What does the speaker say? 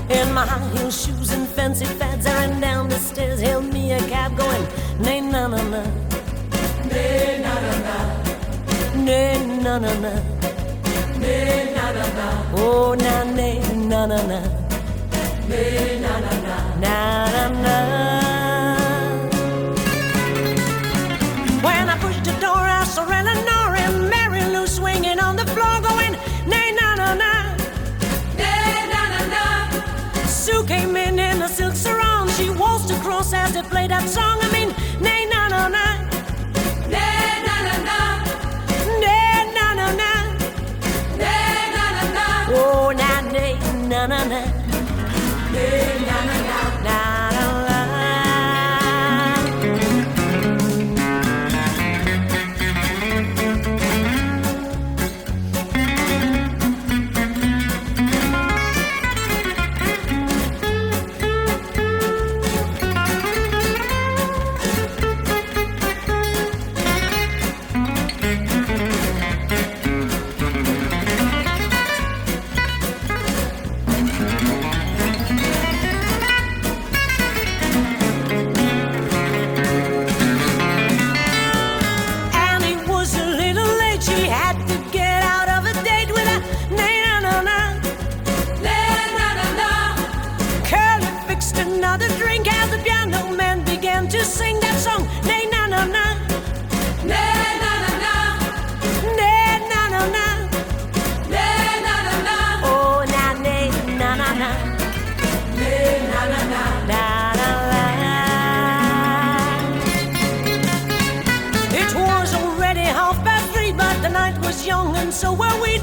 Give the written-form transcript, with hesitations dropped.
In my high heel shoes and fancy fads, I ran down the stairs, hailed me a cab going, nay na na na, nay na na na, nay na na na, nay na na na, oh na nay na na na, nay na na na, na na na. When I pushed the door, I saw Eleanor and Mary Lou swinging on the floor going, nay na na na, nay na na na. Sue came in a silk sarong, she waltzed across as they played that song. I mean, nay na na na, nay na na na, nay na na na, nay na na na, oh na nay na na na, nay na na na, na na na. Another drink as the piano man began to sing that song. Nay na na na, nay na na na, nay na na na, nay na na na, oh na nay na na na, nay na na na, na na na. It was already 3:30, but the night was young and so were we.